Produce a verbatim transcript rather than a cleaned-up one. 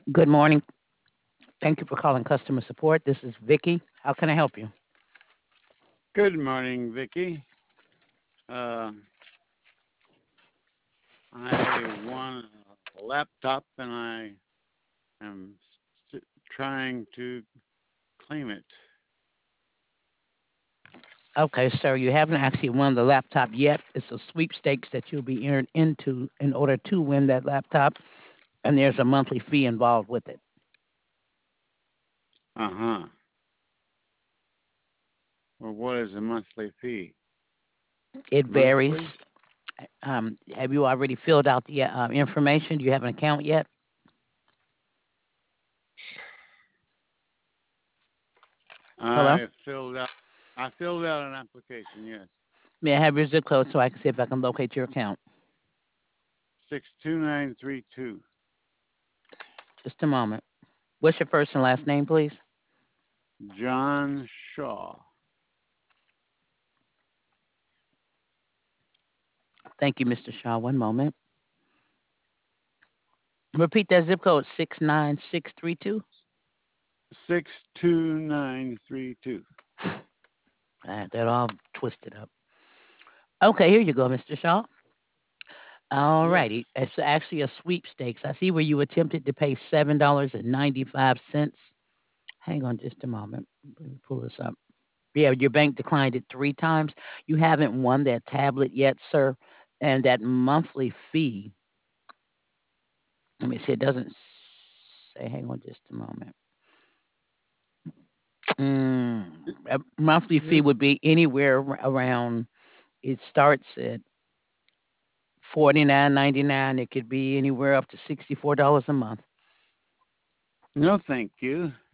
Good morning. Thank you for calling customer support. This is Vicky. How can I help you? Good morning, Vicky. Uh, I won a laptop and I am st- trying to claim it. Okay, sir, you haven't actually won the laptop yet. It's a sweepstakes that you'll be entered into in order to win that laptop, and there's a monthly fee involved with it. Uh huh. Well, what is the monthly fee? It Monthly? varies. Um, have you already filled out the uh, information? Do you have an account yet? Hello? I filled out. I filled out an application. Yes, May I have your zip code so I can see if I can locate your account? six two nine three two. Just a moment. What's your first and last name, please? John Shaw. Thank you, mister Shaw. One moment. Repeat that zip code six nine six three two. Six two nine three two. I had that all twisted up. Okay, here you go, mister Shaw. All Yes. righty. It's actually a sweepstakes. I see where you attempted to pay seven dollars and ninety-five cents. Hang on just a moment. Let me pull this up. Yeah, your bank declined it three times. You haven't won that tablet yet, sir. And that monthly fee, let me see, it doesn't say, hang on just a moment. Mm, a monthly fee This. would be anywhere ar- around, it starts at forty-nine ninety-nine. It could be anywhere up to sixty-four dollars a month. No, thank you.